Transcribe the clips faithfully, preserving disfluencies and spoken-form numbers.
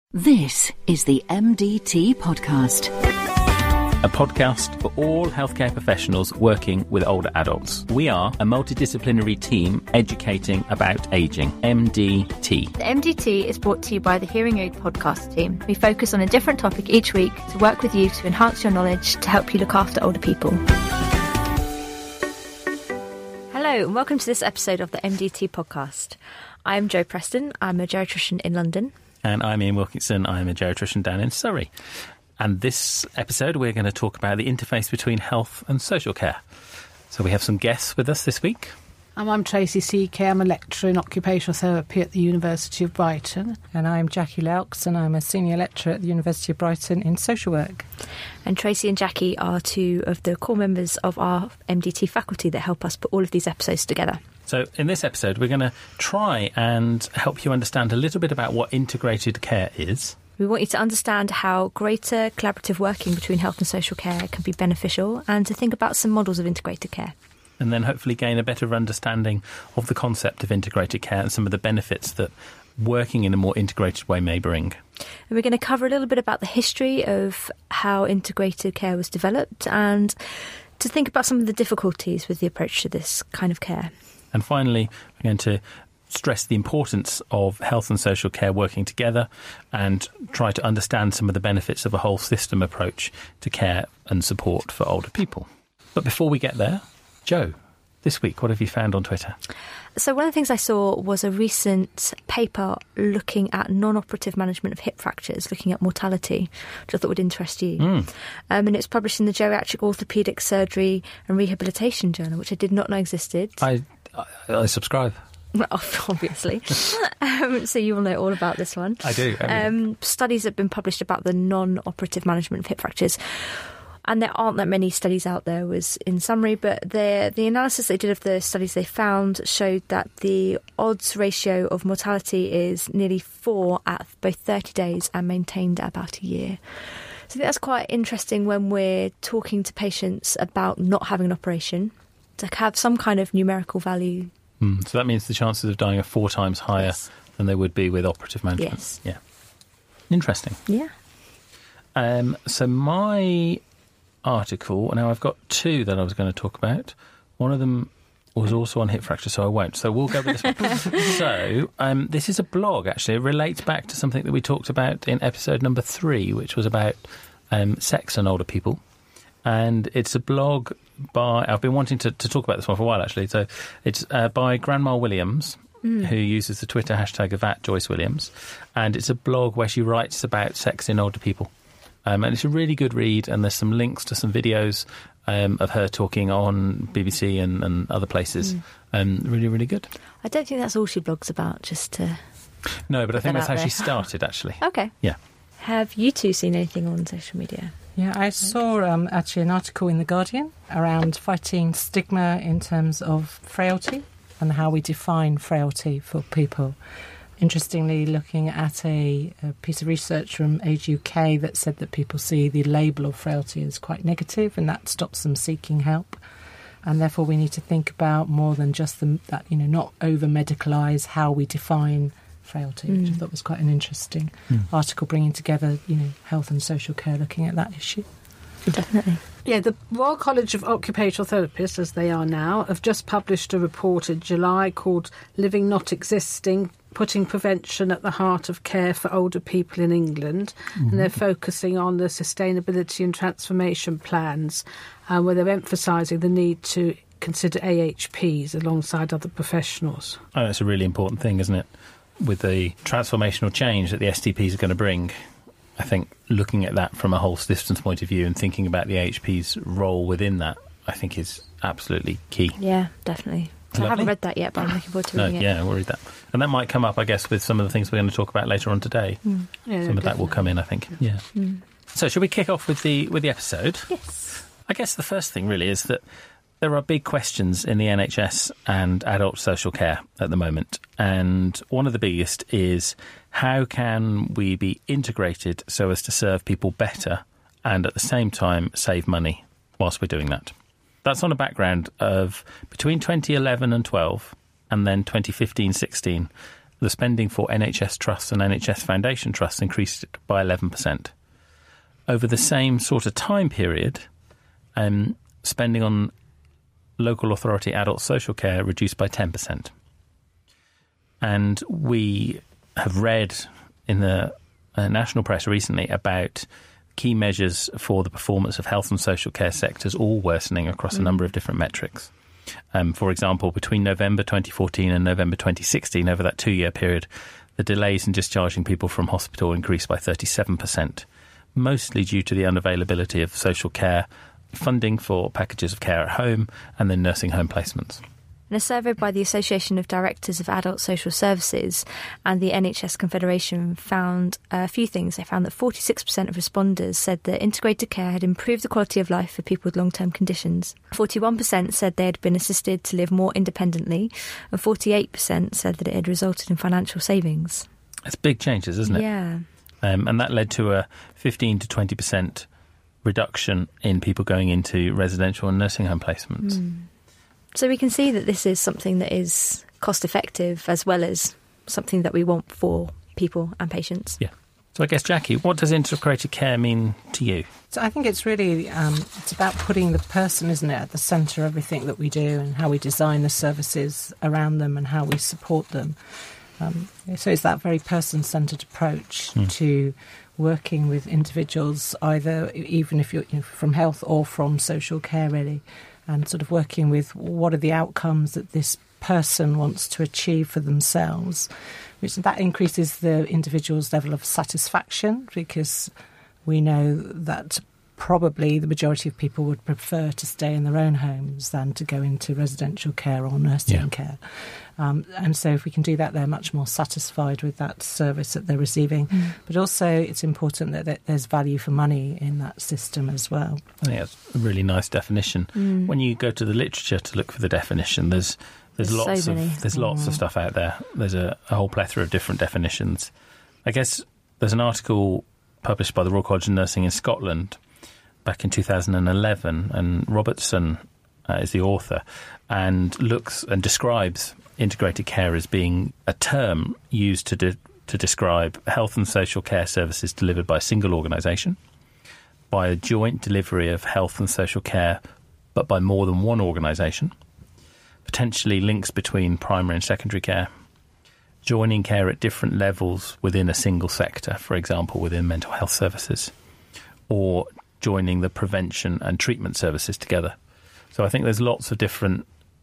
This is the M D T Podcast. A podcast for all healthcare professionals working with older adults. We are a multidisciplinary team educating about ageing. M D T. The M D T is brought to you by the Hearing Aid podcast team. We focus on a different topic each week to work with you to enhance your knowledge to help you look after older people. Hello and welcome to this episode of the M D T podcast. I'm Jo Preston. I'm a geriatrician in London. And I'm Ian Wilkinson. I'm a geriatrician down in Surrey. And this episode, we're going to talk about the interface between health and social care. So we have some guests with us this week. Um, I'm Tracy Seekay. I'm a lecturer in occupational therapy at the University of Brighton. And I'm Jackie Laux, and I'm a senior lecturer at the University of Brighton in social work. And Tracy and Jackie are two of the core members of our M D T faculty that help us put all of these episodes together. So in this episode, we're going to try and help you understand a little bit about what integrated care is. We want you to understand how greater collaborative working between health and social care can be beneficial, and to think about some models of integrated care. And then hopefully gain a better understanding of the concept of integrated care and some of the benefits that working in a more integrated way may bring. And we're going to cover a little bit about the history of how integrated care was developed, and to think about some of the difficulties with the approach to this kind of care. And finally, we're going to stress the importance of health and social care working together and try to understand some of the benefits of a whole system approach to care and support for older people. But before we get there, Jo, this week, what have you found on Twitter? So one of the things I saw was a recent paper looking at non-operative management of hip fractures, looking at mortality, which I thought would interest you. Mm. Um, and it's published in the Geriatric Orthopaedic Surgery and Rehabilitation Journal, which I did not know existed. I, I, I subscribe. Obviously. um, so you will know all about this one. I do. Um, studies have been published about the non-operative management of hip fractures. And there aren't that many studies out there, was in summary, but the the analysis they did of the studies they found showed that the odds ratio of mortality is nearly four at both thirty days and maintained at about a year. So I think that's quite interesting when we're talking to patients about not having an operation, to have some kind of numerical value. Mm, so that means the chances of dying are four times higher yes. than they would be with operative management. Yes. Yeah. Interesting. Yeah. Um, so my article, now I've got two that I was going to talk about. One of them was also on hip fracture, so I won't. So we'll go with this one. So um, this is a blog, actually. It relates back to something that we talked about in episode number three, which was about um, sex and older people. And it's a blog by, I've been wanting to, to talk about this one for a while, actually. So it's uh, by Grandma Williams, mm. who uses the Twitter hashtag of at Joyce Williams. And it's a blog where she writes about sex in older people. Um, and it's a really good read, and there's some links to some videos um, of her talking on B B C and, and other places. Mm. Um, really, really good. I don't think that's all she blogs about, just to... No, but I think that's how there. she started, actually. Okay. Yeah. Have you two seen anything on social media? Yeah, I saw um, actually an article in The Guardian around fighting stigma in terms of frailty and how we define frailty for people. Interestingly, looking at a, a piece of research from Age U K that said that people see the label of frailty as quite negative, and that stops them seeking help. And therefore, we need to think about more than just the, that, you know, not over-medicalise how we define frailty, mm. which I thought was quite an interesting mm. article, bringing together, you know, health and social care, looking at that issue. Definitely. Yeah, the Royal College of Occupational Therapists, as they are now, have just published a report in July called Living Not Existing, Putting Prevention at the Heart of Care for Older People in England. Mm-hmm. And they're focusing on the sustainability and transformation plans, um, where they're emphasising the need to consider A H Ps alongside other professionals. Oh, that's a really important thing, isn't it? With the transformational change that the S T Ps are going to bring, I think looking at that from a whole systems point of view and thinking about the A H P's role within that, I think is absolutely key. Yeah, definitely. So I haven't read that yet, but I'm looking forward to reading no, it. Yeah, we'll read that. And that might come up, I guess, with some of the things we're going to talk about later on today. Mm. Yeah, some of that will come in, I think. Yeah. Mm. So shall we kick off with the with the episode? Yes. I guess the first thing really is that there are big questions in the N H S and adult social care at the moment. And one of the biggest is, how can we be integrated so as to serve people better and at the same time save money whilst we're doing that? That's on a background of between twenty eleven and twelve and then twenty fifteen sixteen, the spending for N H S trusts and N H S foundation trusts increased by eleven percent. Over the same sort of time period, um, spending on local authority adult social care reduced by ten percent. And we have read in the uh, national press recently about key measures for the performance of health and social care sectors all worsening across mm. a number of different metrics. Um, for example, between November twenty fourteen and November twenty sixteen, over that two-year period, the delays in discharging people from hospital increased by thirty-seven percent, mostly due to the unavailability of social care funding for packages of care at home and then nursing home placements. In a survey by the Association of Directors of Adult Social Services and the N H S Confederation found a few things. They found that forty-six percent of responders said that integrated care had improved the quality of life for people with long-term conditions. forty-one percent said they had been assisted to live more independently, and forty-eight percent said that it had resulted in financial savings. It's big changes, isn't it? Yeah. Um, and that led to a fifteen to twenty percent reduction in people going into residential and nursing home placements. Mm. So we can see that this is something that is cost effective as well as something that we want for people and patients. Yeah. So I guess, Jackie, what does integrated care mean to you? So I think it's really, um, it's about putting the person, isn't it, at the centre of everything that we do and how we design the services around them and how we support them. Um, so it's that very person-centred approach mm. to working with individuals, either even if you're you know, from health or from social care, really, and sort of working with what are the outcomes that this person wants to achieve for themselves, which that increases the individual's level of satisfaction, because we know that probably the majority of people would prefer to stay in their own homes than to go into residential care or nursing yeah. care. Um, and so if we can do that, they're much more satisfied with that service that they're receiving. Mm. But also it's important that, that there's value for money in that system as well. I think that's a really nice definition. Mm. When you go to the literature to look for the definition, there's there's, there's lots so many. of there's mm. lots of stuff out there. There's a, a whole plethora of different definitions. I guess there's an article published by the Royal College of Nursing in Scotland back in two thousand eleven, and Robertson uh, is the author, and looks and describes integrated care as being a term used to de- to describe health and social care services delivered by a single organisation, by a joint delivery of health and social care, but by more than one organisation, potentially links between primary and secondary care, joining care at different levels within a single sector, for example, within mental health services, or joining the prevention and treatment services together. So I think there's lots of different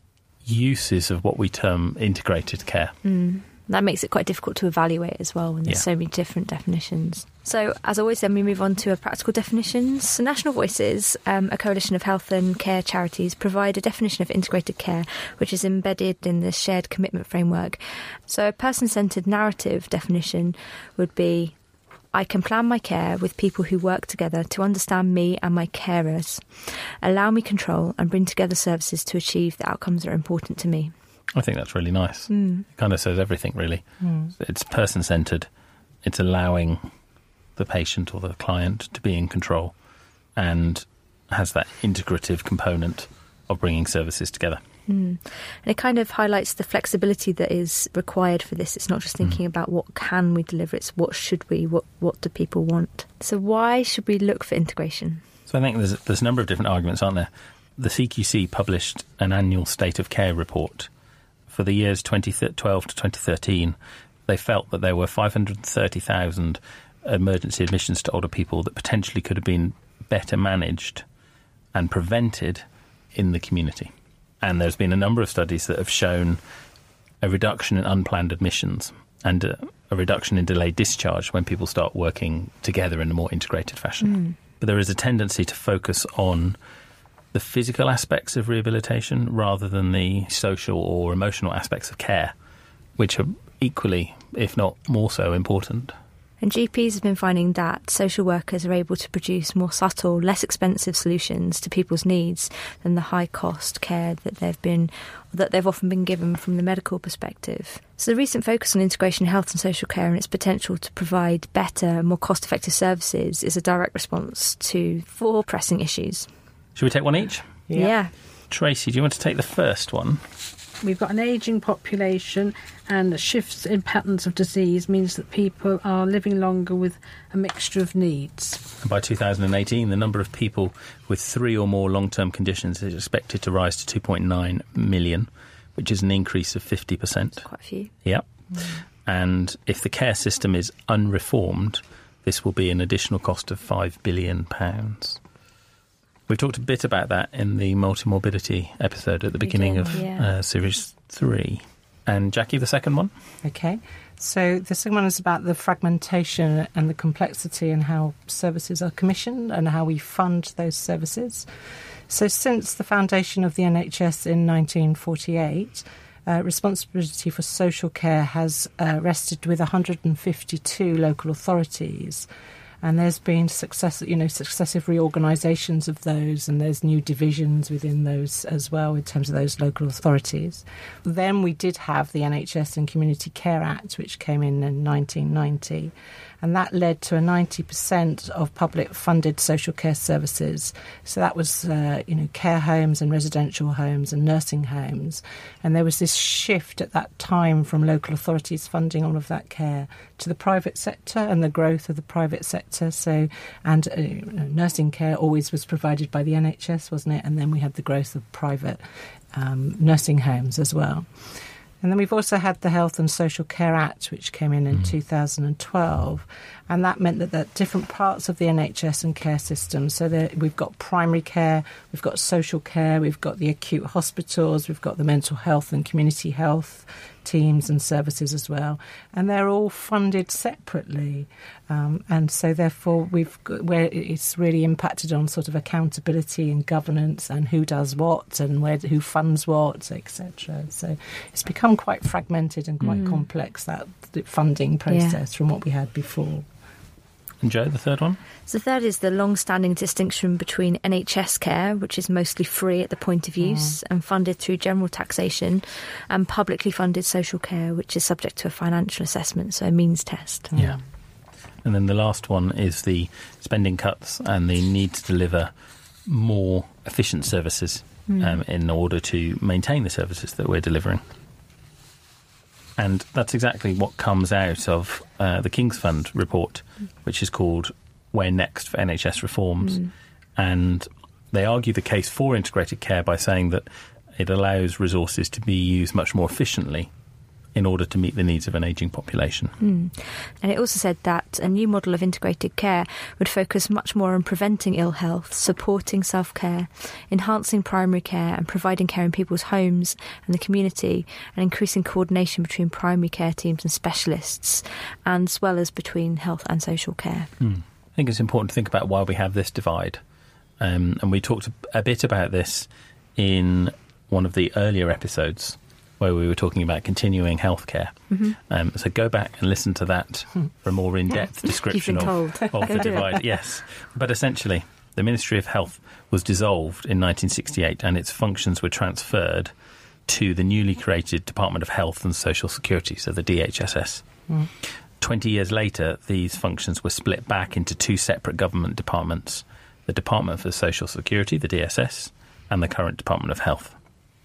uses of what we term integrated care. Mm. That makes it quite difficult to evaluate as well when there's yeah. so many different definitions. So, as always, then we move on to our practical definitions. So National Voices, um, a coalition of health and care charities, provide a definition of integrated care, which is embedded in the shared commitment framework. So a person-centred narrative definition would be: I can plan my care with people who work together to understand me and my carers, allow me control and bring together services to achieve the outcomes that are important to me. I think that's really nice. Mm. It kind of says everything, really. Mm. It's person-centred. It's allowing the patient or the client to be in control, and has that integrative component of bringing services together. Mm. And it kind of highlights the flexibility that is required for this. It's not just thinking mm. about what can we deliver, it's what should we, what what do people want. So why should we look for integration? So I think there's, there's a number of different arguments, aren't there? The C Q C published an annual State of Care report for the years twenty twelve to twenty thirteen. They felt that there were five hundred thirty thousand emergency admissions to older people that potentially could have been better managed and prevented in the community. And there's been a number of studies that have shown a reduction in unplanned admissions and a, a reduction in delayed discharge when people start working together in a more integrated fashion. Mm. But there is a tendency to focus on the physical aspects of rehabilitation rather than the social or emotional aspects of care, which are equally, if not more so, important. And G Ps have been finding that social workers are able to produce more subtle, less expensive solutions to people's needs than the high-cost care that they've been, that they've often been given from the medical perspective. So the recent focus on integration health and social care and its potential to provide better, more cost-effective services is a direct response to four pressing issues. Should we take one each? Yeah. yeah. Tracy, do you want to take the first one? we've got an ageing population, and the shifts in patterns of disease means that people are living longer with a mixture of needs. And by two thousand eighteen, the number of people with three or more long-term conditions is expected to rise to two point nine million, which is an increase of fifty percent. Quite a few. Yep. Mm. And if the care system is unreformed, this will be an additional cost of five billion pounds. We talked a bit about that in the multimorbidity episode at the beginning did, of yeah. uh, series three. And Jackie, the second one? Okay. So the second one is about the fragmentation and the complexity and how services are commissioned and how we fund those services. So since the foundation of the N H S in nineteen forty-eight, uh, responsibility for social care has uh, rested with one hundred fifty-two local authorities. And there's been success, you know, successive reorganisations of those, and there's new divisions within those as well in terms of those local authorities. Then we did have the N H S and Community Care Act, which came in in nineteen ninety, and that led to a ninety percent of public funded social care services. So that was, uh, you know, care homes and residential homes and nursing homes. And there was this shift at that time from local authorities funding all of that care to the private sector and the growth of the private sector. So, and uh, nursing care always was provided by the N H S, wasn't it? And then we had the growth of private um, nursing homes as well. And then we've also had the Health and Social Care Act, which came in in mm. two thousand twelve. And that meant that, that different parts of the N H S and care system, so that we've got primary care, we've got social care, we've got the acute hospitals, we've got the mental health and community health teams and services as well. And they're all funded separately. Um, and so therefore we've got, where it's really impacted on sort of accountability and governance and who does what and where who funds what, et cetera. So it's become quite fragmented and quite mm. complex, that funding process yeah. from what we had before. And Jo, the third one? So the third is the long-standing distinction between N H S care, which is mostly free at the point of use mm. and funded through general taxation, and publicly funded social care, which is subject to a financial assessment, so a means test. Mm. Yeah. And then the last one is the spending cuts and the need to deliver more efficient services mm. um, in order to maintain the services that we're delivering. And that's exactly what comes out of uh, the King's Fund report, which is called Where Next for N H S Reforms. Mm. And they argue the case for integrated care by saying that it allows resources to be used much more efficiently in order to meet the needs of an ageing population. Mm. And it also said that a new model of integrated care would focus much more on preventing ill health, supporting self-care, enhancing primary care and providing care in people's homes and the community, and increasing coordination between primary care teams and specialists, and as well as between health and social care. Mm. I think it's important to think about why we have this divide. Um, and we talked a bit about this in one of the earlier episodes, where we were talking about continuing healthcare. Mm-hmm. Um, so go back and listen to that for a more in-depth description of, of the divide. Yes. But essentially, the Ministry of Health was dissolved in nineteen sixty-eight and its functions were transferred to the newly created Department of Health and Social Security, so the D H S S. Mm. Twenty years later, these functions were split back into two separate government departments, the Department for Social Security, the D S S, and the current Department of Health.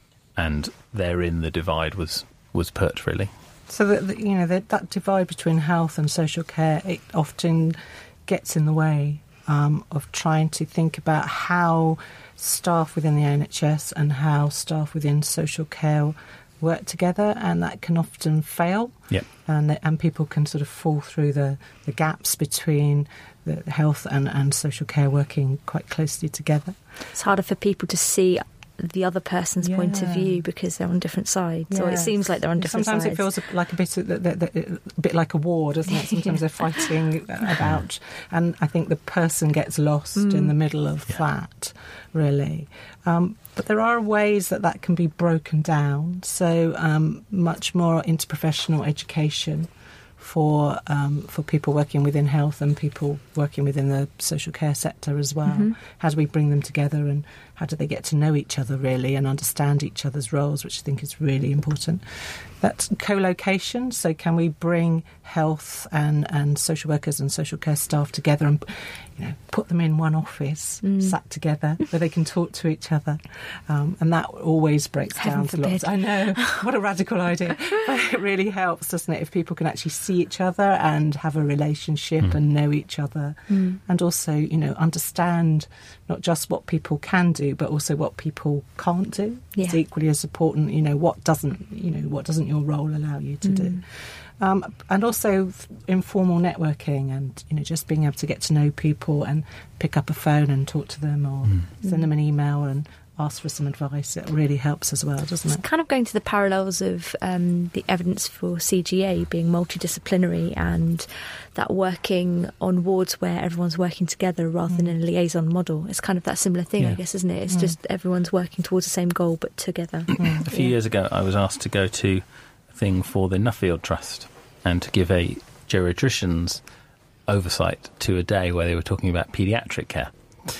And therein the divide was, was put, really. So, that, that you know, that, that divide between health and social care, it often gets in the way um, of trying to think about how staff within the N H S and how staff within social care work together, and that can often fail. Yep. And and people can sort of fall through the, the gaps between the health and, and social care working quite closely together. It's harder for people to see the other person's yeah. point of view because they're on different sides, yes. or it seems like they're on different Sometimes sides. Sometimes it feels like a bit, of, the, the, the, a bit like a war, doesn't it? Sometimes they're fighting about, and I think the person gets lost mm. in the middle of yeah. that, really. Um, but there are ways that that can be broken down, so um, much more interprofessional education for um, for people working within health and people working within the social care sector as well. Mm-hmm. How do we bring them together, and how do they get to know each other, really, and understand each other's roles, which I think is really important. That's co-location. So can we bring health and, and social workers and social care staff together and, you know, put them in one office, mm. sat together, where they can talk to each other? Um, and that always breaks Heaven down lots. I know, what a radical idea. But it really helps, doesn't it, if people can actually see each other and have a relationship mm. and know each other, mm. and also, you know, understand not just what people can do, but also what people can't do. Yeah. It's equally as important, you know, what doesn't, you know, what doesn't your role allow you to mm. do. Um, and also informal networking and, you know, just being able to get to know people and pick up a phone and talk to them or mm. send them an email and ask for some advice. It really helps as well, doesn't it's it? It's kind of going to the parallels of um, the evidence for C G A being multidisciplinary and that working on wards where everyone's working together rather mm. than in a liaison model. It's kind of that similar thing, yeah. I guess, isn't it? It's mm. just everyone's working towards the same goal but together. Mm. A few yeah. years ago, I was asked to go to a thing for the Nuffield Trust and to give a geriatrician's oversight to a day where they were talking about paediatric care.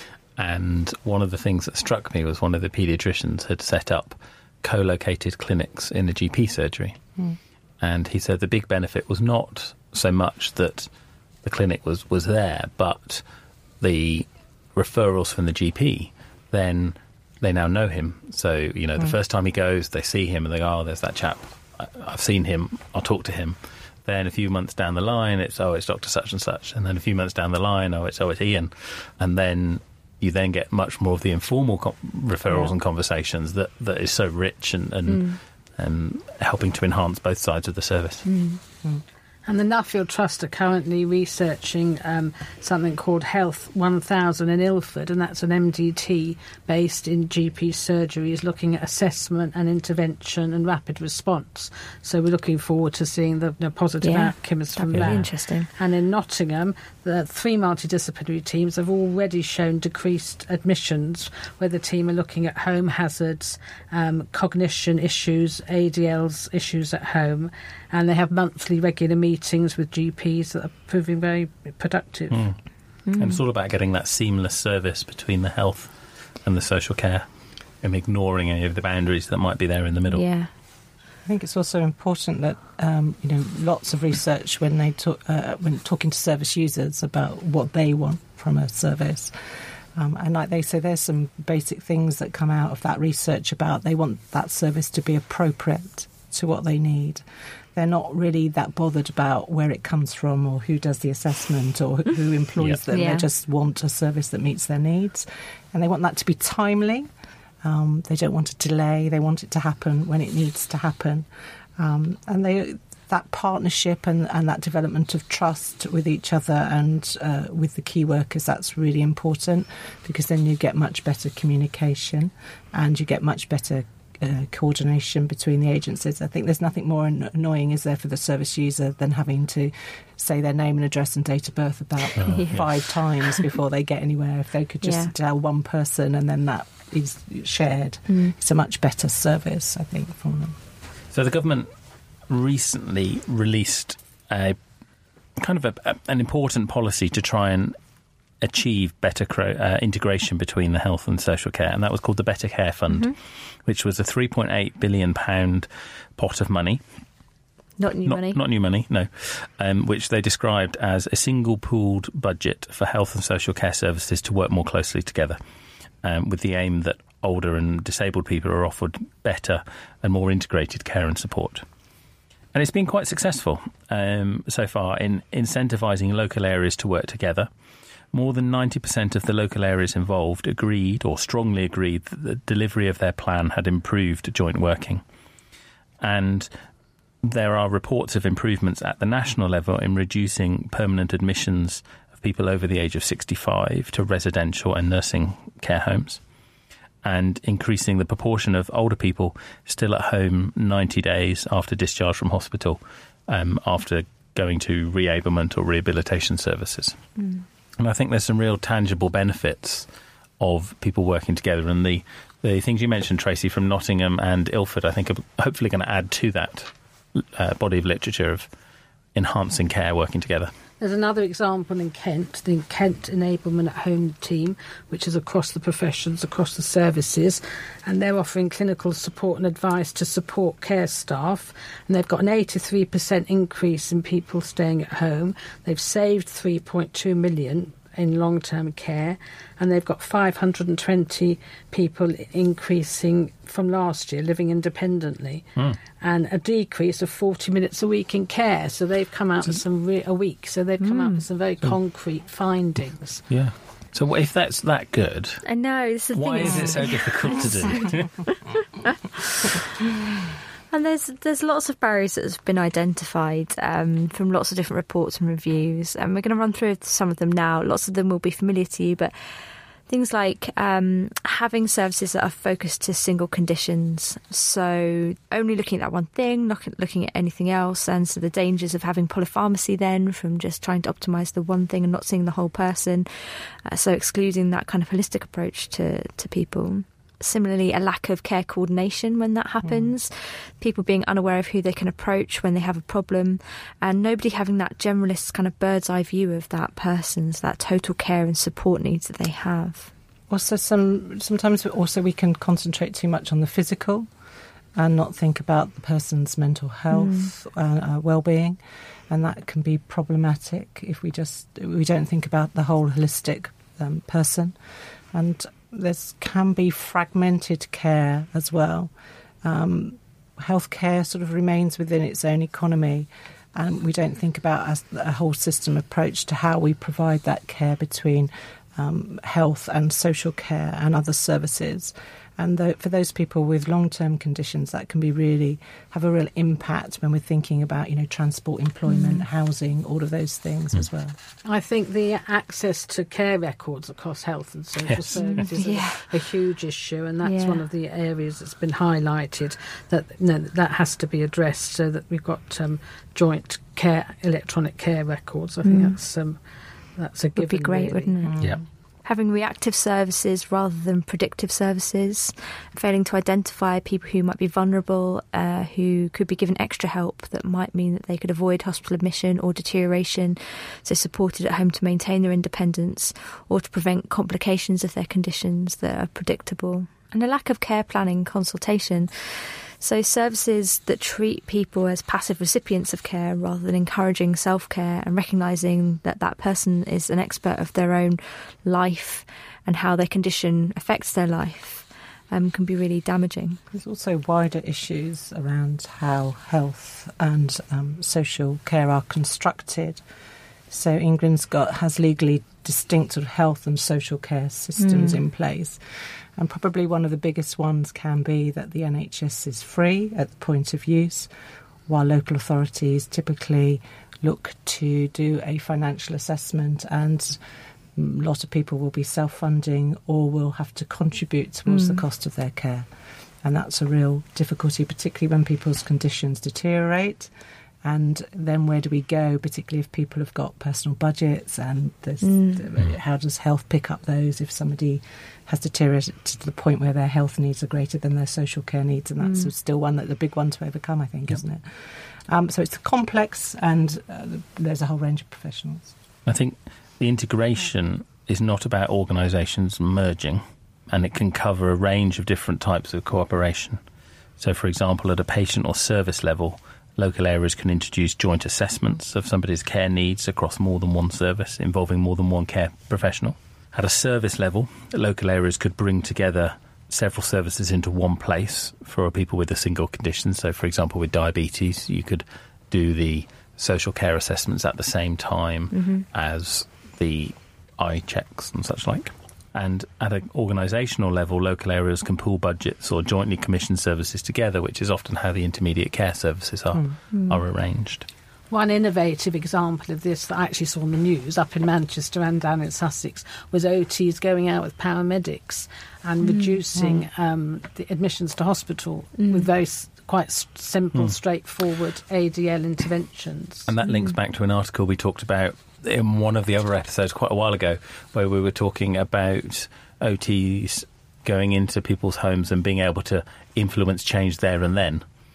And one of the things that struck me was one of the paediatricians had set up co-located clinics in a G P surgery. Mm. And he said the big benefit was not so much that the clinic was, was there, but the referrals from the G P, then they now know him. So, you know, mm. the first time he goes, they see him and they go, oh, there's that chap. I, I've seen him. I'll talk to him. Then a few months down the line, it's, oh, it's Doctor such and such. And then a few months down the line, oh, it's, oh, it's Ian. And then you then get much more of the informal co- referrals yeah. and conversations that, that is so rich and, and, mm. and helping to enhance both sides of the service. Mm. Mm. And the Nuffield Trust are currently researching um, something called Health one thousand in Ilford, and that's an M D T based in G P surgeries looking at assessment and intervention and rapid response. So we're looking forward to seeing the, the positive yeah, outcomes from that'd be that. Interesting. And in Nottingham, the three multidisciplinary teams have already shown decreased admissions, where the team are looking at home hazards, um, cognition issues, A D Ls issues at home, and they have monthly regular meetings with G Ps that are proving very productive. Mm. Mm. And it's all about getting that seamless service between the health and the social care and ignoring any of the boundaries that might be there in the middle. Yeah. I think it's also important that, um, you know, lots of research when they talk, uh, when talking to service users about what they want from a service. Um, and like they say, there's some basic things that come out of that research about they want that service to be appropriate to what they need. They're not really that bothered about where it comes from or who does the assessment or who employs yep. them. Yeah. They just want a service that meets their needs. And they want that to be timely. Um, they don't want a delay. They want it to happen when it needs to happen. Um, and they that partnership and, and that development of trust with each other and uh, with the key workers, that's really important, because then you get much better communication and you get much better Uh, coordination between the agencies. I think there's nothing more an- annoying, is there, for the service user than having to say their name and address and date of birth about oh, yeah. five times before they get anywhere. If they could just yeah. tell one person and then that is shared, mm. it's a much better service, I think, for them. So the government recently released a kind of a, a, an important policy to try and achieve better cro- uh, integration between the health and social care, and that was called the Better Care Fund, mm-hmm. which was a three point eight billion pounds pot of money. Not new not, money. Not new money, no. Um, which they described as a single pooled budget for health and social care services to work more closely together, um, with the aim that older and disabled people are offered better and more integrated care and support. And it's been quite successful um, so far in incentivising local areas to work together. More than ninety percent of the local areas involved agreed or strongly agreed that the delivery of their plan had improved joint working. And there are reports of improvements at the national level in reducing permanent admissions of people over the age of sixty-five to residential and nursing care homes, and increasing the proportion of older people still at home ninety days after discharge from hospital, um, after going to reablement or rehabilitation services. Mm. And I think there's some real tangible benefits of people working together. And the, the things you mentioned, Tracy, from Nottingham and Ilford, I think are hopefully going to add to that uh, body of literature of enhancing care, working together. There's another example in Kent, the Kent Enablement at Home team, which is across the professions, across the services, and they're offering clinical support and advice to support care staff, and they've got an eighty-three percent increase in people staying at home. They've saved three point two million in long-term care, and they've got five hundred twenty people increasing from last year living independently, mm. and a decrease of forty minutes a week in care. So they've come out with some re- a week. So they've come mm. out with some very concrete findings. Yeah. So if that's that good, I know. This is the why thing. is it so difficult to do? And there's there's lots of barriers that have been identified um, from lots of different reports and reviews, and we're going to run through some of them now. Lots of them will be familiar to you, but things like um, having services that are focused to single conditions, so only looking at that one thing, not looking at anything else, and so the dangers of having polypharmacy then from just trying to optimise the one thing and not seeing the whole person, uh, so excluding that kind of holistic approach to, to people. Similarly, a lack of care coordination when that happens, mm. people being unaware of who they can approach when they have a problem, and nobody having that generalist kind of bird's eye view of that person's, that total care and support needs that they have. Also, some sometimes also we can concentrate too much on the physical and not think about the person's mental health, mm. uh, uh, well-being, and that can be problematic if we just we don't think about the whole holistic um, person. And there can be fragmented care as well. Um, healthcare sort of remains within its own economy, and we don't think about as a whole system approach to how we provide that care between um, health and social care and other services. And the, for those people with long-term conditions, that can be really have a real impact when we're thinking about, you know, transport, employment, mm. housing, all of those things mm. as well. I think the access to care records across health and social yes. services yeah. is a, a huge issue, and that's yeah. one of the areas that's been highlighted that you know, that has to be addressed, so that we've got um, joint care, electronic care records. I think mm. that's um, that's a given. Would be great, really. wouldn't it? Yeah. Having reactive services rather than predictive services, failing to identify people who might be vulnerable, uh, who could be given extra help that might mean that they could avoid hospital admission or deterioration, so supported at home to maintain their independence or to prevent complications of their conditions that are predictable. And a lack of care planning consultation. So services that treat people as passive recipients of care rather than encouraging self-care and recognising that that person is an expert of their own life and how their condition affects their life um, can be really damaging. There's also wider issues around how health and um, social care are constructed. So England's got has legally distinct sort of health and social care systems mm. in place. And probably one of the biggest ones can be that the N H S is free at the point of use, while local authorities typically look to do a financial assessment, and a lot of people will be self-funding or will have to contribute towards mm. the cost of their care. And that's a real difficulty, particularly when people's conditions deteriorate. And then where do we go, particularly if people have got personal budgets, and there's, mm. how does health pick up those if somebody has deteriorated to the point where their health needs are greater than their social care needs? And that's mm. still one that the big one to overcome, I think, yep. isn't it? Um, so it's complex, and uh, there's a whole range of professionals. I think the integration is not about organisations merging, and it can cover a range of different types of cooperation. So, for example, at a patient or service level, local areas can introduce joint assessments of somebody's care needs across more than one service, involving more than one care professional. At a service level, local areas could bring together several services into one place for people with a single condition. So, for example, with diabetes, you could do the social care assessments at the same time mm-hmm. as the eye checks and such like. And at an organisational level, local areas can pool budgets or jointly commission services together, which is often how the intermediate care services are, mm. are arranged. One innovative example of this that I actually saw on the news up in Manchester and down in Sussex was O Ts going out with paramedics and mm. reducing mm. Um, the admissions to hospital mm. with very quite simple, mm. straightforward A D L interventions. And that mm. links back to an article we talked about in one of the other episodes quite a while ago, where we were talking about O Ts going into people's homes and being able to influence change there and then.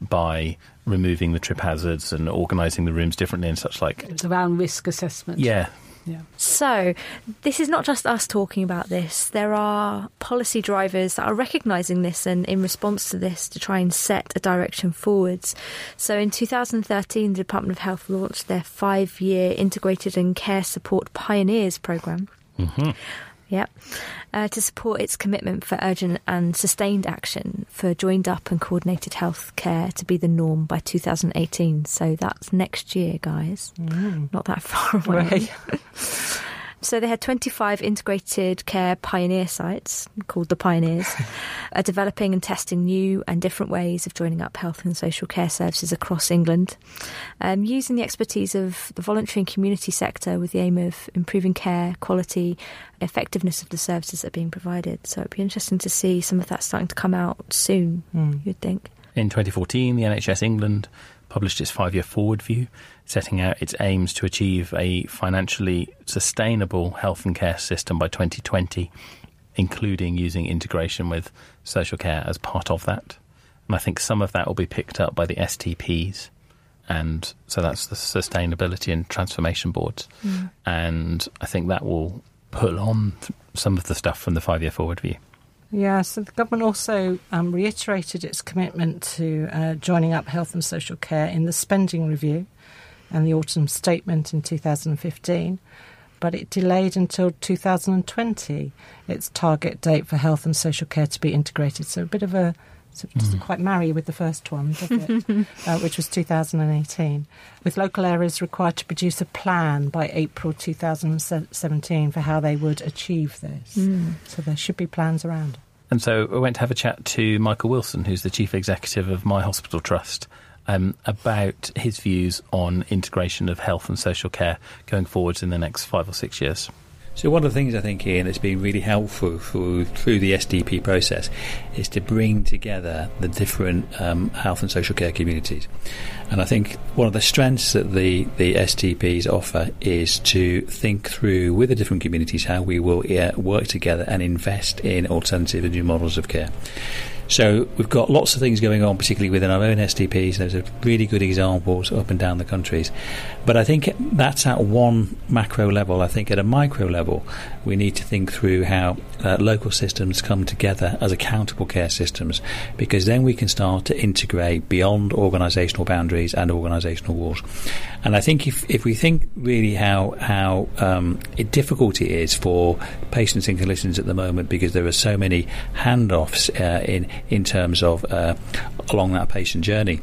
by removing the trip hazards and organising the rooms differently and such like. It's around risk assessment. Yeah. Yeah. So, this is not just us talking about this. There are policy drivers that are recognising this and in response to this to try and set a direction forwards. So, in two thousand thirteen, the Department of Health launched their five-year Integrated and Care Support Pioneers programme. Mm-hmm. Yep. Uh, to support its commitment for urgent and sustained action for joined up and coordinated health care to be the norm by two thousand eighteen. So that's next year, guys. Mm. Not that far away. Right. So they had twenty-five integrated care pioneer sites, called the Pioneers, are developing and testing new and different ways of joining up health and social care services across England, um, using the expertise of the voluntary and community sector with the aim of improving care, quality, effectiveness of the services that are being provided. So it'd be interesting to see some of that starting to come out soon, Mm. you'd think. In twenty fourteen, the N H S England published its five-year forward view, setting out its aims to achieve a financially sustainable health and care system by twenty twenty, including using integration with social care as part of that. And I think some of that will be picked up by the S T Ps, and so that's the Sustainability and Transformation Boards. Mm. And I think that will pull on some of the stuff from the five-year forward view. Yeah, so the government also um, reiterated its commitment to uh, joining up health and social care in the spending review and the autumn statement in two thousand fifteen, but it delayed until two thousand twenty its target date for health and social care to be integrated. So a bit of a, so it doesn't Mm. quite marry with the first one, does it? uh, which was two thousand eighteen, with local areas required to produce a plan by April two thousand seventeen for how they would achieve this. Mm. So there should be plans around. And so I went to have a chat to Michael Wilson, who's the Chief Executive of My Hospital Trust, um, about his views on integration of health and social care going forwards in the next five or six years. So one of the things I think, Ian, that's been really helpful through, through the S D P process is to bring together the different um, health and social care communities. And I think one of the strengths that the, the S T Ps offer is to think through with the different communities how we will uh, work together and invest in alternative and new models of care. So we've got lots of things going on, particularly within our own S T Ps. There's a really good examples up and down the countries. But I think that's at one macro level. I think at a micro level, we need to think through how uh, local systems come together as accountable care systems, because then we can start to integrate beyond organisational boundaries and organisational walls. And I think if, if we think really how, how um, difficult it is for patients and clinicians at the moment, because there are so many handoffs uh, in in terms of uh, along that patient journey.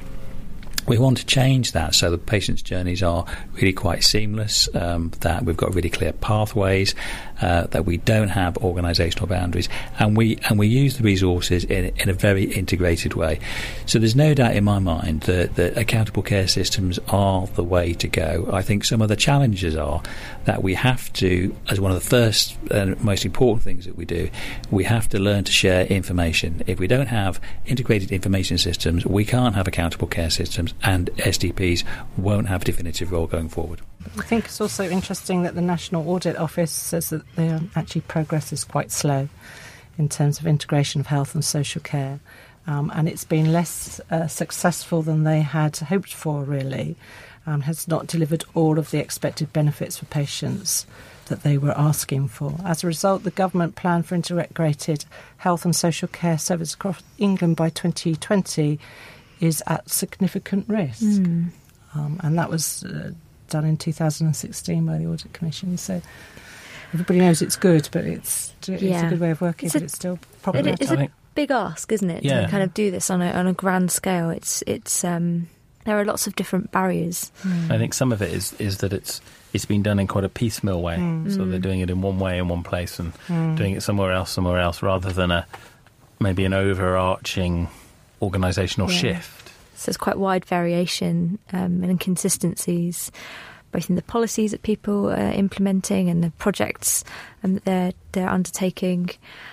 We want to change that so the patient's journeys are really quite seamless, um, that we've got really clear pathways, uh, that we don't have organisational boundaries, and we and we use the resources in, in a very integrated way. So there's no doubt in my mind that, that accountable care systems are the way to go. I think some of the challenges are that we have to, as one of the first and most important things that we do, we have to learn to share information. If we don't have integrated information systems, we can't have accountable care systems, and S D Ps won't have a definitive role going forward. I think it's also interesting that the National Audit Office says that their actually progress is quite slow in terms of integration of health and social care, um, and it's been less uh, successful than they had hoped for, really, um, has not delivered all of the expected benefits for patients that they were asking for. As a result, the government plan for integrated health and social care service across England by twenty twenty is at significant risk. Mm. Um, and that was uh, done in two thousand sixteen by the Audit Commission. So everybody knows it's good, but it's, it's Yeah. a good way of working, It's but a- it's still It, problematic. it's I a think- big ask, isn't it, Yeah. to kind of do this on a on a grand scale. It's it's um, there are lots of different barriers. I think some of it is, is that it's it's been done in quite a piecemeal way. Mm. So they're doing it in one way in one place and Mm. doing it somewhere else somewhere else, rather than a maybe an overarching organisational Yeah. shift. So there's quite wide variation um, and inconsistencies, both in the policies that people are implementing and the projects um, that they're they're undertaking.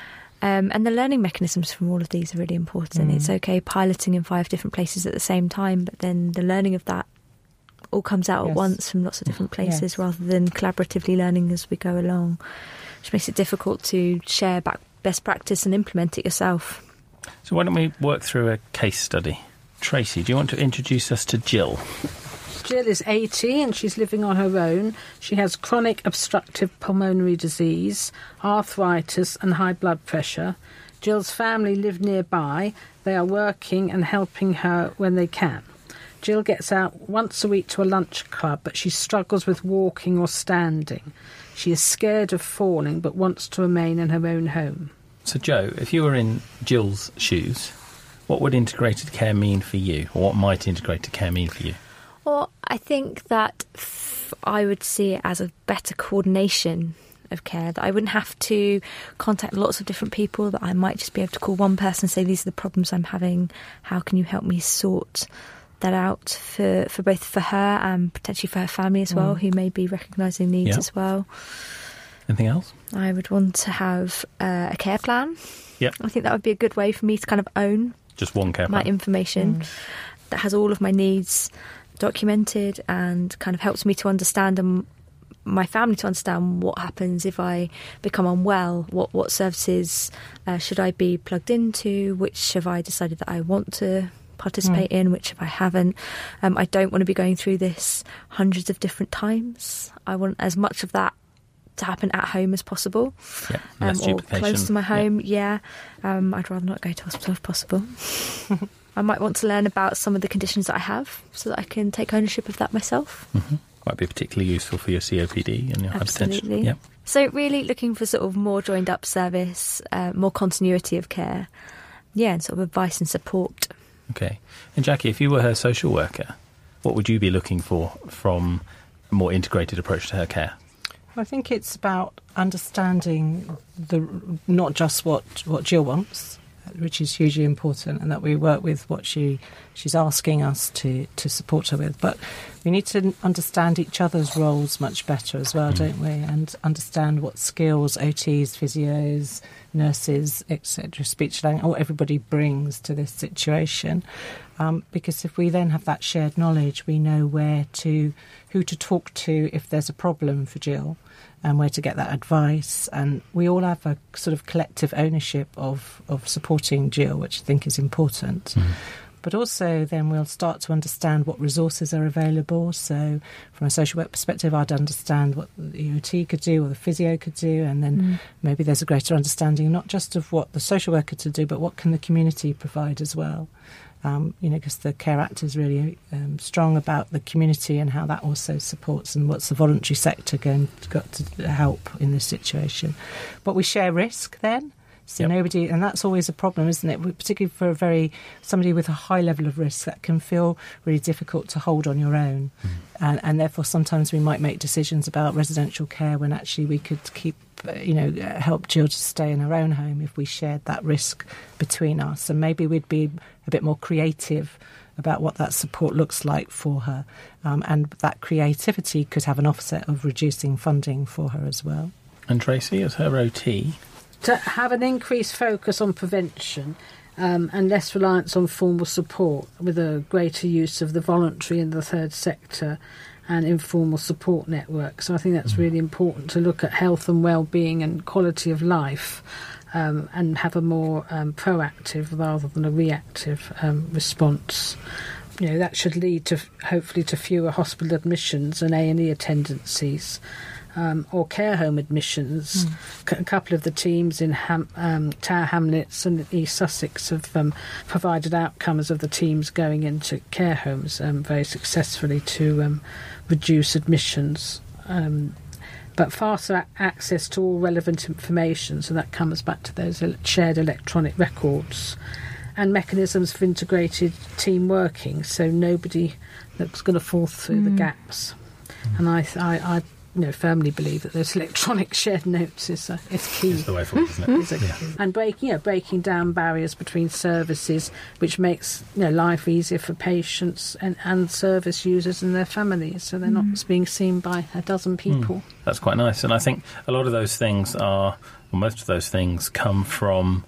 Um, and the learning mechanisms from all of these are really important. Mm. It's okay piloting in five different places at the same time, but then the learning of that all comes out Yes. at once from lots of different places, Yes. rather than collaboratively learning as we go along, which makes it difficult to share back best practice and implement it yourself. So why don't we work through a case study? Tracy, do you want to introduce us to Jill? Jill is eighty and she's living on her own. She has chronic obstructive pulmonary disease, arthritis and high blood pressure. Jill's family live nearby. They are working and helping her when they can. Jill gets out once a week to a lunch club, but she struggles with walking or standing. She is scared of falling, but wants to remain in her own home. So, Jo, if you were in Jill's shoes, what would integrated care mean for you? Or what might integrated care mean for you? Well, I think that f- I would see it as a better coordination of care, that I wouldn't have to contact lots of different people, that I might just be able to call one person and say, these are the problems I'm having, how can you help me sort that out for, for both for her and potentially for her family as well, mm. who may be recognising needs yep. as well. Anything else? I would want to have uh, a care plan. Yep. I think that would be a good way for me to kind of own just one care my plan. information mm. that has all of my needs documented and kind of helps me to understand and my family to understand what happens if I become unwell, what what services uh, should I be plugged into, which have I decided that I want to participate mm. in, which if I haven't. Um, I don't want to be going through this hundreds of different times. I want as much of that to happen at home as possible, yeah, um, or close to my home. Yeah, yeah. Um, I'd rather not go to hospital if possible. I might want to learn about some of the conditions that I have so that I can take ownership of that myself. Mm-hmm. Might be particularly useful for your C O P D and your Absolutely. hypertension. Yeah. So really looking for sort of more joined up service, uh, more continuity of care, yeah, and sort of advice and support. Okay. And Jackie, if you were her social worker, what would you be looking for from a more integrated approach to her care? I think it's about understanding the not just what, what Jill wants, which is hugely important, and that we work with what she she's asking us to, to support her with. But we need to understand each other's roles much better as well, mm. don't we? And understand what skills O Ts, physios, nurses, et cetera, speech language, what everybody brings to this situation. Um, because if we then have that shared knowledge, we know where to, who to talk to if there's a problem for Jill, and where to get that advice. And we all have a sort of collective ownership of, of supporting Jill, which I think is important. Mm. But also then we'll start to understand what resources are available. So from a social work perspective, I'd understand what the E O T could do or the physio could do, and then mm. maybe there's a greater understanding not just of what the social worker to do, but what can the community provide as well. Um, you know, because the Care Act is really um, strong about the community and how that also supports, and what's the voluntary sector going to, got to help in this situation. But we share risk then. So yep. nobody, and that's always a problem, isn't it? Particularly for a very somebody with a high level of risk, that can feel really difficult to hold on your own, mm. and, and therefore sometimes we might make decisions about residential care when actually we could keep, you know, help Jill to stay in her own home if we shared that risk between us, and maybe we'd be a bit more creative about what that support looks like for her, um, and that creativity could have an offset of reducing funding for her as well. And Tracy, as her O T, to have an increased focus on prevention um, and less reliance on formal support, with a greater use of the voluntary and the third sector and informal support networks. So I think that's really important, to look at health and well-being and quality of life, um, and have a more um, proactive rather than a reactive um, response. You know, that should lead to hopefully to fewer hospital admissions and A and E attendances. Um, or care home admissions. Mm. C- a couple of the teams in Ham- um, Tower Hamlets and East Sussex have um, provided outcomes of the teams going into care homes um, very successfully to um, reduce admissions. Um, but faster a- access to all relevant information, so that comes back to those shared electronic records, and mechanisms for integrated team working, so nobody that's going to fall through mm. the gaps. Mm. And I, I, I You know, firmly believe that those electronic shared notes is, uh, is key. It's the way forward, isn't it? Is a, yeah. And breaking, you know, breaking down barriers between services, which makes, you know, life easier for patients and, and service users and their families, so they're mm. not being seen by a dozen people. Mm. That's quite nice. And I think a lot of those things are, well, most of those things come from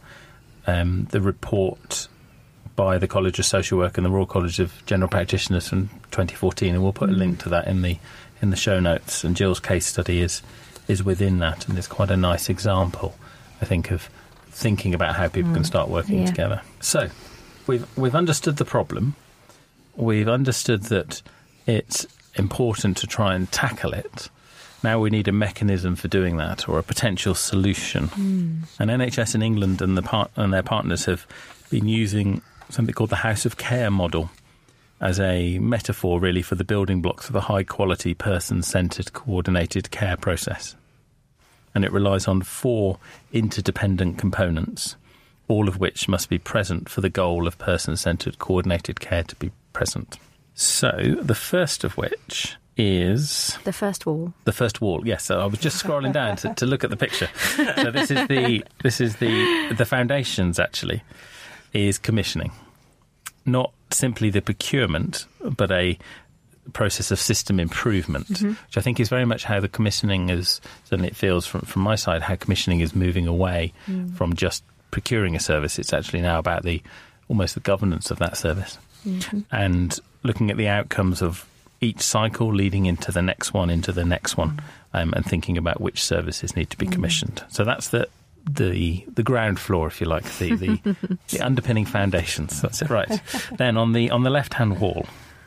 um, the report by the College of Social Work and the Royal College of General Practitioners from twenty fourteen, and we'll put a link to that in the in the show notes, and Jill's case study is is within that, and it's quite a nice example, I think, of thinking about how people mm. can start working yeah. together. So, we've we've understood the problem. We've understood that it's important to try and tackle it. Now we need a mechanism for doing that, or a potential solution. Mm. And N H S in England and the part and their partners have been using something called the House of Care model as a metaphor, really, for the building blocks of a high-quality, person-centred, coordinated care process. And it relies on four interdependent components, all of which must be present for the goal of person-centred, coordinated care to be present. So, the first of which is... The first wall. The first wall, yes. So I was just scrolling down to, to look at the picture. So this is the this is the the foundations, actually, is commissioning. Not simply the procurement, but a process of system improvement, mm-hmm. which I think is very much how the commissioning is, certainly it feels from, from my side, how commissioning is moving away mm. from just procuring a service. It's actually now about the almost the governance of that service. Mm-hmm. And looking at the outcomes of each cycle leading into the next one, into the next one, mm. um, and thinking about which services need to be commissioned. Mm. So that's the the the ground floor, if you like, the the, the underpinning foundations. That's it, right. Then on the on the left-hand wall.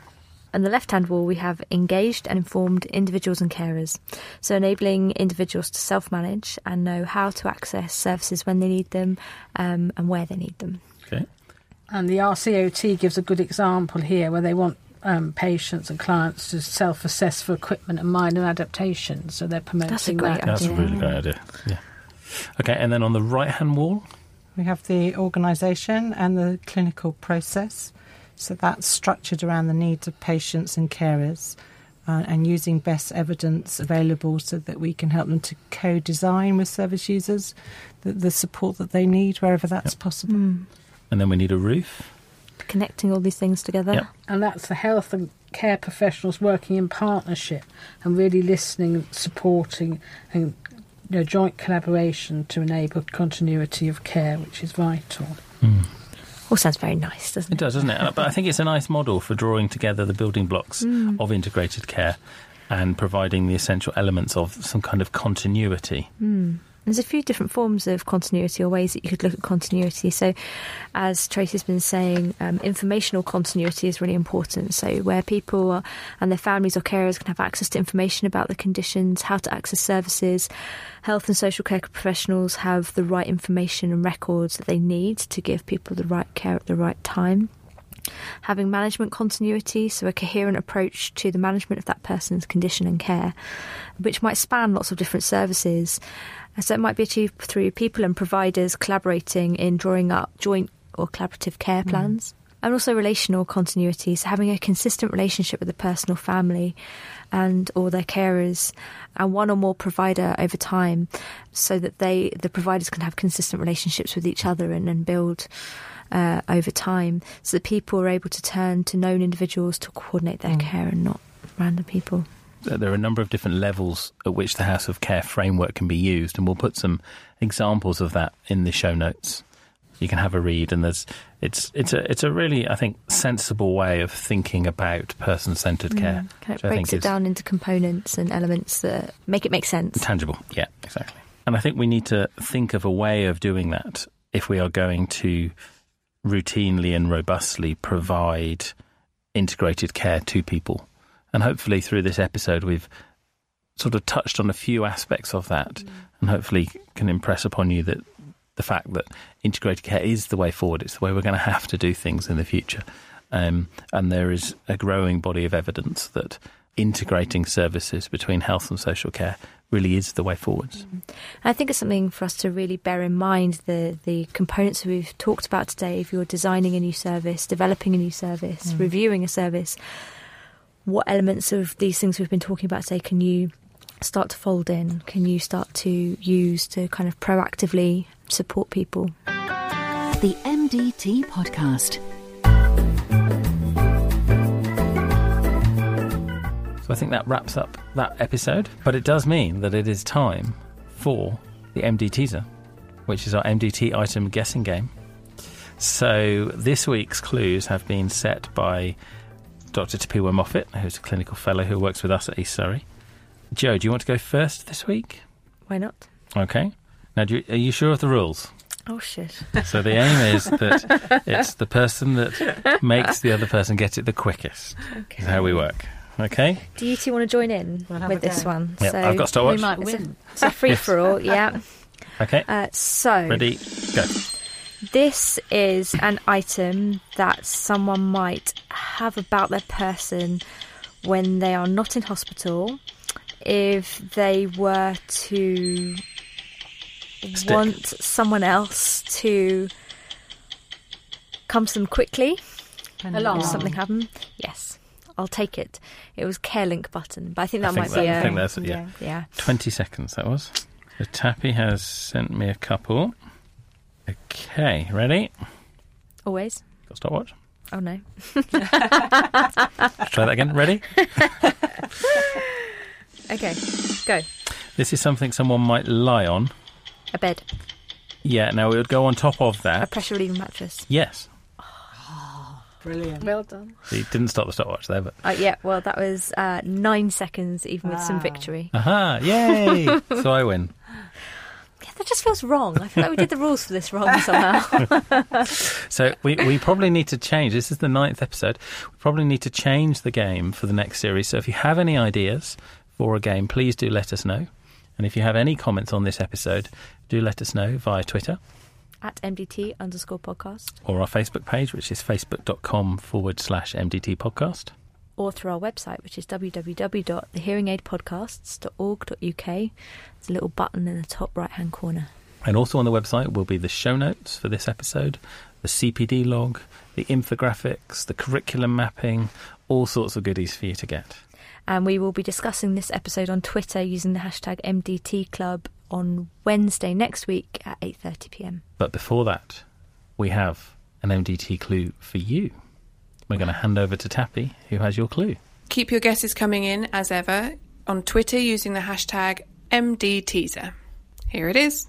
On the left-hand wall, we have engaged and informed individuals and carers. So enabling individuals to self-manage and know how to access services when they need them um, and where they need them. Okay. And the R C O T gives a good example here where they want um, patients and clients to self-assess for equipment and minor adaptations. So they're promoting That's a great that. idea. That's a really great idea, yeah. Okay, and then on the right-hand wall? We have the organisation and the clinical process. So that's structured around the needs of patients and carers uh, and using best evidence available so that we can help them to co-design with service users the, the support that they need wherever that's yep. possible. Mm. And then we need a roof. Connecting all these things together. Yep. And that's the health and care professionals working in partnership and really listening, supporting and you know, joint collaboration to enable continuity of care, which is vital. Mm. All sounds very nice, doesn't it? It does, doesn't it? But I think it's a nice model for drawing together the building blocks mm. of integrated care and providing the essential elements of some kind of continuity. Mm. There's a few different forms of continuity or ways that you could look at continuity. So, as Tracy's been saying, um, informational continuity is really important. So, where people are, and their families or carers can have access to information about the conditions, how to access services, health and social care professionals have the right information and records that they need to give people the right care at the right time. Having management continuity, so a coherent approach to the management of that person's condition and care, which might span lots of different services. So it might be achieved through people and providers collaborating in drawing up joint or collaborative care plans. Mm. And also relational continuity, so having a consistent relationship with the person or family and or their carers and one or more provider over time so that they the providers can have consistent relationships with each other and, and build uh, over time so that people are able to turn to known individuals to coordinate their mm. care and not random people. There are a number of different levels at which the House of Care framework can be used, and we'll put some examples of that in the show notes. You can have a read, and there's it's it's a it's a really, I think, sensible way of thinking about person-centred care. Mm, it breaks it down into components and elements that make it make sense. Tangible, yeah, exactly. And I think we need to think of a way of doing that if we are going to routinely and robustly provide integrated care to people. And hopefully through this episode we've sort of touched on a few aspects of that mm. and hopefully can impress upon you that the fact that integrated care is the way forward. It's the way we're going to have to do things in the future. Um, and there is a growing body of evidence that integrating services between health and social care really is the way forwards. Mm. I think it's something for us to really bear in mind, the, the components we've talked about today. If you're designing a new service, developing a new service, mm. reviewing a service, what elements of these things we've been talking about today can you start to fold in? Can you start to use to kind of proactively support people? The M D T Podcast. So I think that wraps up that episode. But it does mean that it is time for the M D Teaser, which is our M D T item guessing game. So this week's clues have been set by Doctor Tapiwa Moffat, who's a clinical fellow who works with us at East Surrey. Joe, do you want to go first this week? Why not? Okay. Now, do you, are you sure of the rules? Oh, shit. So the aim is that it's the person that makes the other person get it the quickest. Okay. Is how we work. Okay? Do you two want to join in We'll have with a this go. one? Yep, so I've got stopwatch. We might it's a, win. it's a free-for-all, yeah. Okay. Uh, so... Ready? Go. This is an item that someone might have about their person when they are not in hospital. If they were to Stick. want someone else to come to them quickly Alarm. if something happened, yes, I'll take it. It was Care Link button, but I think that I think might that- be I a... think that's it, yeah. yeah. twenty seconds, that was. So Tappy has sent me a couple. Okay, ready? Always. Got stopwatch? Oh, no. Let's try that again. Ready? Okay, go. This is something someone might lie on. A bed. Yeah, now it would go on top of A that. pressure relieving mattress. Yes. Brilliant. Well done. So you didn't stop the stopwatch there, but... Uh, yeah, well, that was uh, nine seconds, even with some Wow. victory. Aha! Yay! So I win. Yeah, that just feels wrong. I feel like we did the rules for this wrong somehow. So we, we probably need to change. This is the ninth episode. We probably need to change the game for the next series. So if you have any ideas for a game, please do let us know. And if you have any comments on this episode, do let us know via Twitter At M D T underscore podcast. or our Facebook page, which is facebook.com forward slash MDT podcast. Or through our website, which is w w w dot the hearing aid podcasts dot org dot u k. There's a little button in the top right-hand corner. And also on the website will be the show notes for this episode, the C P D log, the infographics, the curriculum mapping, all sorts of goodies for you to get. And we will be discussing this episode on Twitter using the hashtag M D T Club on Wednesday next week at eight thirty p m. But before that, we have an M D T clue for you. We're going to hand over to Tappy, who has your clue. Keep your guesses coming in, as ever, on Twitter using the hashtag M D Teaser. Here it is.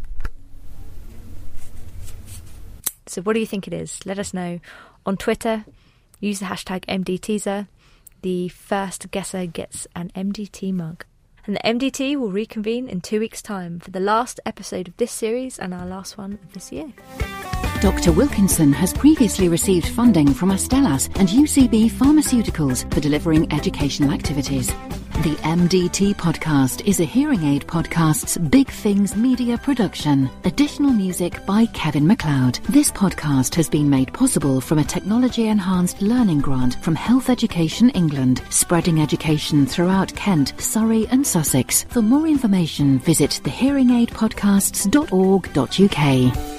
So what do you think it is? Let us know on Twitter. Use the hashtag M D Teaser. The first guesser gets an M D T mug. And the M D T will reconvene in two weeks' time for the last episode of this series and our last one of this year. Doctor Wilkinson has previously received funding from Astellas and U C B Pharmaceuticals for delivering educational activities. The M D T podcast is a Hearing Aid Podcast's Big Things media production. Additional music by Kevin MacLeod. This podcast has been made possible from a technology-enhanced learning grant from Health Education England, spreading education throughout Kent, Surrey and Sussex. For more information, visit the hearing aid podcasts dot org dot u k.